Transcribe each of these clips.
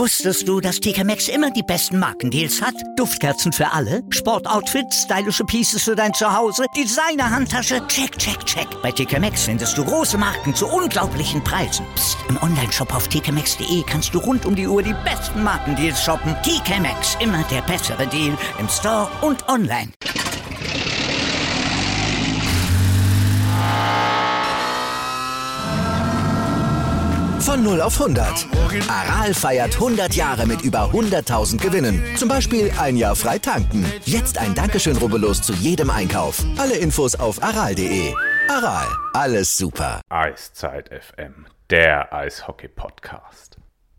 Wusstest du, dass TK Maxx immer die besten Markendeals hat? Duftkerzen für alle, Sportoutfits, stylische Pieces für dein Zuhause, Designer-Handtasche, check, check, check. Bei TK Maxx findest du große Marken zu unglaublichen Preisen. Psst. Im Onlineshop auf tkmaxx.de kannst du rund um die Uhr die besten Markendeals shoppen. TK Maxx, immer der bessere Deal im Store und online. Von 0 auf 100. Aral feiert 100 Jahre mit über 100.000 Gewinnen. Zum Beispiel ein Jahr frei tanken. Jetzt ein Dankeschön, rubbellos zu jedem Einkauf. Alle Infos auf aral.de. Aral, alles super. Eiszeit FM, der Eishockey-Podcast.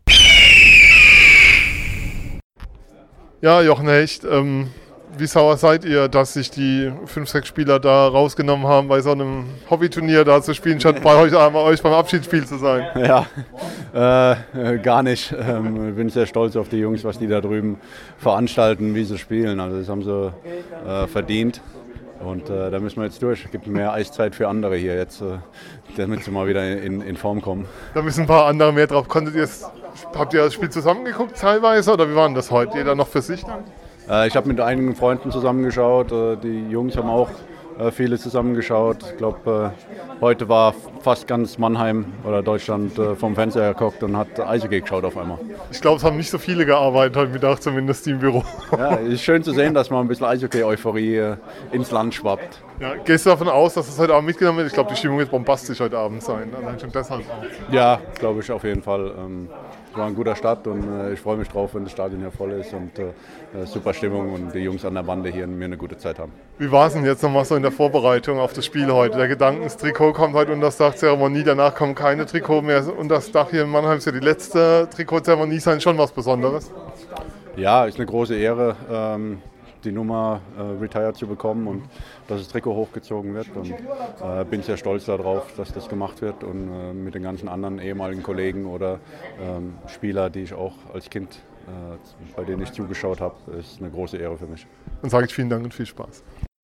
Ja, Jochen Hecht, wie sauer seid ihr, dass sich die 5, 6 Spieler da rausgenommen haben, bei so einem Hobbyturnier da zu spielen, statt bei euch beim Abschiedsspiel zu sein? Ja, gar nicht. Ich bin sehr stolz auf die Jungs, was die da drüben veranstalten, wie sie spielen. Also das haben sie verdient. Und da müssen wir jetzt durch. Es gibt mehr Eiszeit für andere hier jetzt, damit sie mal wieder in Form kommen. Da müssen ein paar andere mehr drauf. Habt ihr das Spiel zusammengeguckt teilweise oder wie war denn das heute? Jeder noch für sich dann? Ich habe mit einigen Freunden zusammengeschaut. Die Jungs haben auch viele zusammengeschaut. Ich glaube, heute war fast ganz Mannheim oder Deutschland vom Fernseher geguckt und hat Eishockey geschaut auf einmal. Ich glaube, es haben nicht so viele gearbeitet heute Mittag, zumindest die im Büro. Ja, ist schön zu sehen, dass mal ein bisschen Eishockey-Euphorie ins Land schwappt. Ja, gehst du davon aus, dass es heute Abend mitgenommen wird? Ich glaube, die Stimmung wird bombastisch heute Abend sein. Allein schon deshalb auch. Ja, glaube ich auf jeden Fall. Es war ein guter Start und ich freue mich drauf, wenn das Stadion hier voll ist und super Stimmung und die Jungs an der Bande hier mir eine gute Zeit haben. Wie war es denn jetzt nochmal so in der Vorbereitung auf das Spiel heute? Der Gedanke, das Trikot kommt heute unter das Dach, Zeremonie, danach kommen keine Trikot mehr unter das Dach hier in Mannheim. Ist ja die letzte Trikotzeremonie, sein schon was Besonderes? Ja, ist eine große Ehre, die Nummer retired zu bekommen und dass das Trikot hochgezogen wird. Und bin sehr stolz darauf, dass das gemacht wird und mit den ganzen anderen ehemaligen Kollegen oder Spieler, die ich auch als Kind, bei denen ich zugeschaut habe, ist eine große Ehre für mich. Dann sage ich vielen Dank und viel Spaß.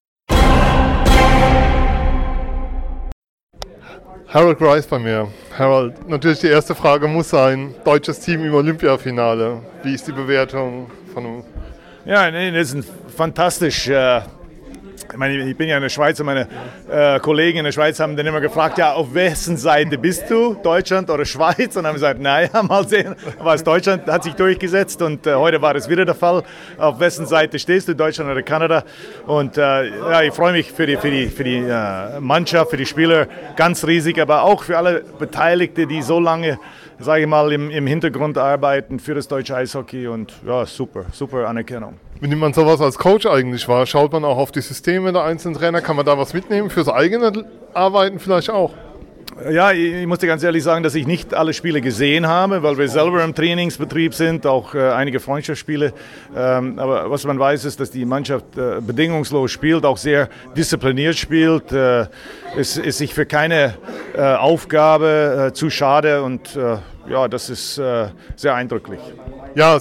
Harold Grice bei mir. Harold, natürlich die erste Frage muss sein, deutsches Team im Olympiafinale. Wie ist die Bewertung von dem? Ja, nee, das ist fantastisch. Ich meine, ich bin ja in der Schweiz und meine Kollegen in der Schweiz haben dann immer gefragt, ja, auf wessen Seite bist du, Deutschland oder Schweiz? Und haben gesagt, naja, mal sehen. Aber Deutschland hat sich durchgesetzt und heute war das wieder der Fall. Auf wessen Seite stehst du, Deutschland oder Kanada? Und ja, ich freue mich für die Mannschaft, für die Spieler ganz riesig, aber auch für alle Beteiligte, die so lange, sage ich mal, im Hintergrund arbeiten für das deutsche Eishockey und ja, super Anerkennung. Wie nimmt man sowas als Coach eigentlich wahr? Schaut man auch auf die Systeme der einzelnen Trainer? Kann man da was mitnehmen fürs eigene Arbeiten vielleicht auch? Ja, ich muss dir ganz ehrlich sagen, dass ich nicht alle Spiele gesehen habe, weil wir selber im Trainingsbetrieb sind, auch einige Freundschaftsspiele. Aber was man weiß, ist, dass die Mannschaft bedingungslos spielt, auch sehr diszipliniert spielt. Es ist sich für keine Aufgabe zu schade und ja, das ist sehr eindrücklich. Ja,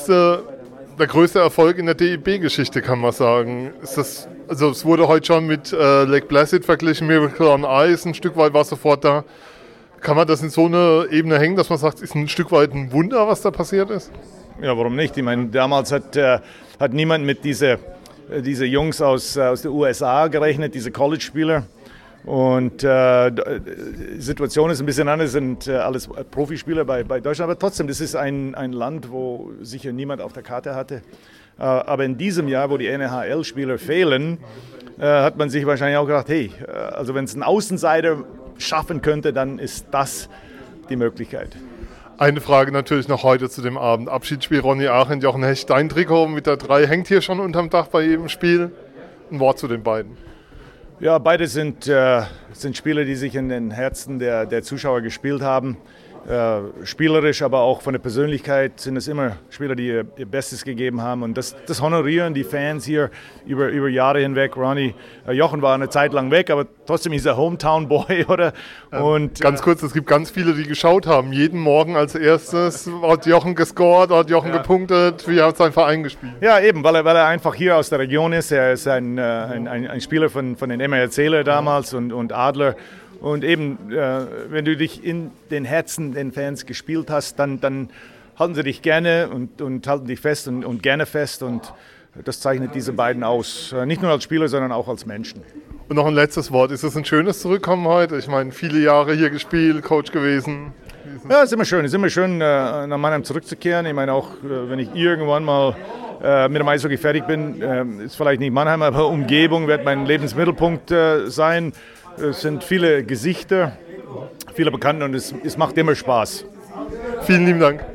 der größte Erfolg in der DEB-Geschichte, kann man sagen. Es wurde heute schon mit Lake Placid verglichen, Miracle on Ice, ein Stück weit war es sofort da. Kann man das in so eine Ebene hängen, dass man sagt, es ist ein Stück weit ein Wunder, was da passiert ist? Ja, warum nicht? Ich meine, damals hat niemand mit diese Jungs aus den USA gerechnet, diese College-Spieler. Und die Situation ist ein bisschen anders, sind alles Profispieler bei Deutschland, aber trotzdem, das ist ein Land, wo sicher niemand auf der Karte hatte. Aber in diesem Jahr, wo die NHL-Spieler fehlen, hat man sich wahrscheinlich auch gedacht, hey, also wenn es ein Außenseiter schaffen könnte, dann ist das die Möglichkeit. Eine Frage natürlich noch heute zu dem Abend. Abschiedsspiel Ronny Aachen, Jochen Hecht, dein Trikot mit der 3 hängt hier schon unterm Dach bei jedem Spiel. Ein Wort zu den beiden. Ja, beide sind Spieler, die sich in den Herzen der Zuschauer gespielt haben. Spielerisch, aber auch von der Persönlichkeit sind es immer Spieler, die ihr Bestes gegeben haben. Und das honorieren die Fans hier über Jahre hinweg. Jochen war eine Zeit lang weg, aber trotzdem ist er Hometown-Boy, oder? Und, ganz kurz, es gibt ganz viele, die geschaut haben. Jeden Morgen als erstes hat Jochen gescored, hat Jochen gepunktet. Wie hat sein Verein gespielt? Ja, eben, weil er einfach hier aus der Region ist. Er ist ein Spieler von den MRCler damals und Adler. Und eben, wenn du dich in den Herzen den Fans gespielt hast, dann halten sie dich gerne und halten dich fest und gerne fest. Und das zeichnet diese beiden aus. Nicht nur als Spieler, sondern auch als Menschen. Und noch ein letztes Wort. Ist es ein schönes Zurückkommen heute? Ich meine, viele Jahre hier gespielt, Coach gewesen. Ja, es ist immer schön, nach Mannheim zurückzukehren. Ich meine, auch wenn ich irgendwann mal mit dem Eishockey fertig bin, ist vielleicht nicht Mannheim, aber Umgebung wird mein Lebensmittelpunkt sein. Es sind viele Gesichter, viele Bekannte und es macht immer Spaß. Vielen lieben Dank.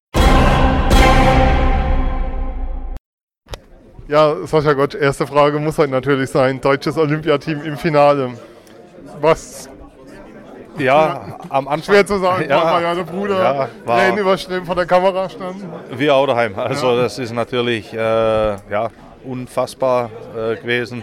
Ja, Sascha Gottsch, erste Frage muss heute natürlich sein. Deutsches Olympiateam im Finale. Was? Ja, am Anfang. Schwer zu sagen, weil ja der Bruder Tränen überströmt vor der Kamera stand. Wir auch daheim. Also das ist natürlich unfassbar gewesen.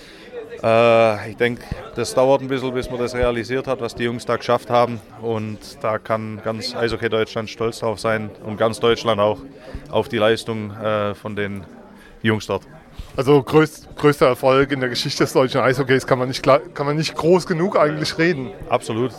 Ich denke, das dauert ein bisschen, bis man das realisiert hat, was die Jungs da geschafft haben. Und da kann ganz Eishockey Deutschland stolz drauf sein und ganz Deutschland auch auf die Leistung von den Jungs dort. Also größter Erfolg in der Geschichte des deutschen Eishockeys kann man nicht groß genug eigentlich reden. Absolut.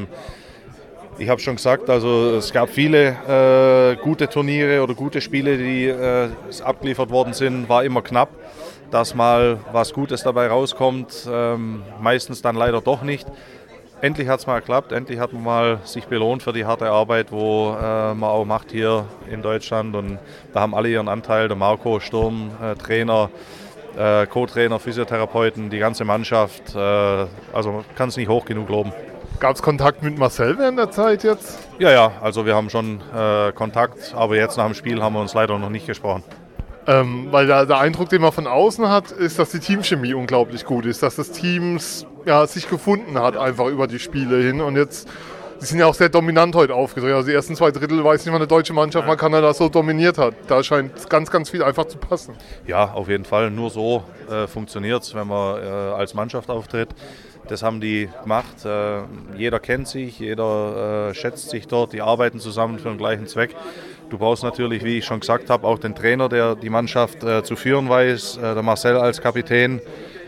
Ich habe schon gesagt, also es gab viele gute Turniere oder gute Spiele, die abgeliefert worden sind, war immer knapp. Dass mal was Gutes dabei rauskommt, meistens dann leider doch nicht. Endlich hat es mal geklappt, endlich hat man mal sich belohnt für die harte Arbeit, wo man auch macht hier in Deutschland. Und da haben alle ihren Anteil, der Marco, Sturm, Trainer, Co-Trainer, Physiotherapeuten, die ganze Mannschaft. Also man kann es nicht hoch genug loben. Gab es Kontakt mit Marcel während der Zeit jetzt? Ja, also wir haben schon Kontakt, aber jetzt nach dem Spiel haben wir uns leider noch nicht gesprochen. Weil der Eindruck, den man von außen hat, ist, dass die Teamchemie unglaublich gut ist, dass das Team sich gefunden hat einfach über die Spiele hin und jetzt, die sind ja auch sehr dominant heute aufgetreten, also die ersten 2 Drittel, weiß nicht mal eine deutsche Mannschaft mal Kanada so dominiert hat, da scheint ganz, ganz viel einfach zu passen. Ja, auf jeden Fall, nur so funktioniert es, wenn man als Mannschaft auftritt. Das haben die gemacht, jeder kennt sich, jeder schätzt sich dort, die arbeiten zusammen für den gleichen Zweck. Du brauchst natürlich, wie ich schon gesagt habe, auch den Trainer, der die Mannschaft zu führen weiß. Der Marcel als Kapitän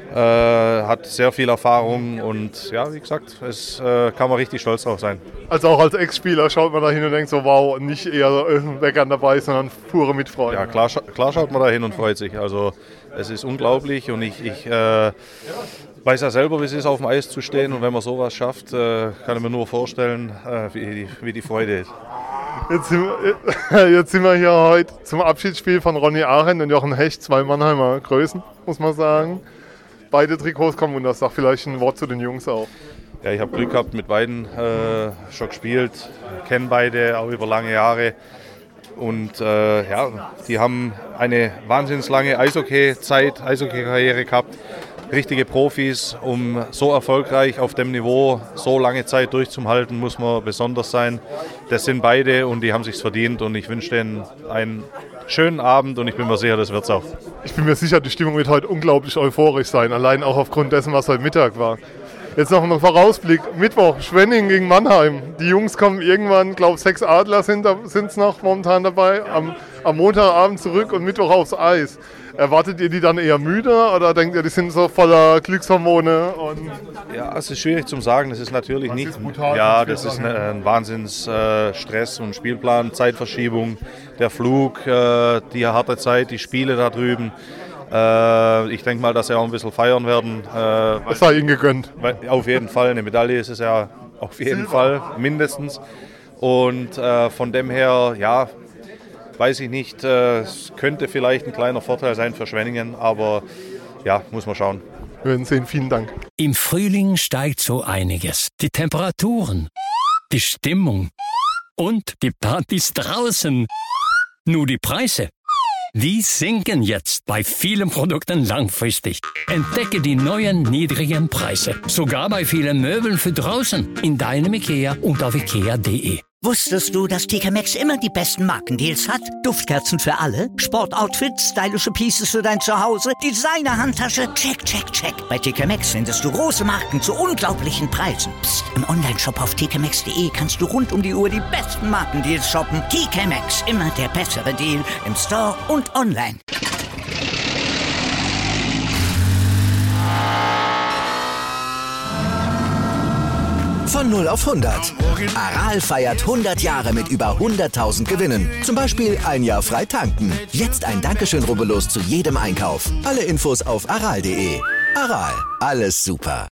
hat sehr viel Erfahrung und ja, wie gesagt, es kann man richtig stolz drauf sein. Also auch als Ex-Spieler schaut man da hin und denkt so, wow, nicht eher Weckern dabei, sondern pure Mitfreude. Ja, klar schaut man da hin und freut sich. Also es ist unglaublich und ich weiß ja selber, wie es ist, auf dem Eis zu stehen und wenn man sowas schafft, kann ich mir nur vorstellen, wie die Freude ist. Jetzt sind wir hier heute zum Abschiedsspiel von Ronny Arendt und Jochen Hecht, 2 Mannheimer Größen, muss man sagen. Beide Trikots kommen und das sagt vielleicht ein Wort zu den Jungs auch. Ja, ich habe Glück gehabt, mit beiden schon gespielt, kenne beide auch über lange Jahre. Und die haben eine wahnsinnig lange Eishockey-Karriere gehabt. Richtige Profis, um so erfolgreich auf dem Niveau so lange Zeit durchzuhalten, muss man besonders sein. Das sind beide und die haben sich's verdient und ich wünsche denen einen schönen Abend und ich bin mir sicher, das wird's auch. Ich bin mir sicher, die Stimmung wird heute unglaublich euphorisch sein, allein auch aufgrund dessen, was heute Mittag war. Jetzt noch ein Vorausblick. Mittwoch, Schwenning gegen Mannheim. Die Jungs kommen irgendwann, glaube ich, 6 Adler sind es noch momentan dabei, am Montagabend zurück und Mittwoch aufs Eis. Erwartet ihr die dann eher müde oder denkt ihr, die sind so voller Glückshormone? Ja, es ist schwierig zu sagen. Das ist natürlich das nicht. Ist brutal, ja, das ist ein Wahnsinns-Stress und Spielplan, Zeitverschiebung, der Flug, die harte Zeit, die Spiele da drüben. Ich denke mal, dass sie auch ein bisschen feiern werden. Das sei ihnen gegönnt. Auf jeden Fall. Eine Medaille ist es ja auf jeden Fall, mindestens. Und von dem her, ja, weiß ich nicht, es könnte vielleicht ein kleiner Vorteil sein für Schwenningen, aber ja, muss man schauen. Wir werden sehen, vielen Dank. Im Frühling steigt so einiges. Die Temperaturen, die Stimmung und die Partys draußen. Nur die Preise, die sinken jetzt bei vielen Produkten langfristig. Entdecke die neuen niedrigen Preise, sogar bei vielen Möbeln für draußen, in deinem IKEA und auf ikea.de. Wusstest du, dass TK Maxx immer die besten Markendeals hat? Duftkerzen für alle, Sportoutfits, stylische Pieces für dein Zuhause, Designer-Handtasche, check, check, check. Bei TK Maxx findest du große Marken zu unglaublichen Preisen. Psst. Im Onlineshop auf tkmaxx.de kannst du rund um die Uhr die besten Markendeals shoppen. TK Maxx, immer der bessere Deal im Store und online. Von Von 0 auf 100. Aral feiert 100 Jahre mit über 100.000 Gewinnen. Zum Beispiel ein Jahr frei tanken. Jetzt ein Dankeschön, rubbellos zu jedem Einkauf. Alle Infos auf aral.de. Aral, alles super.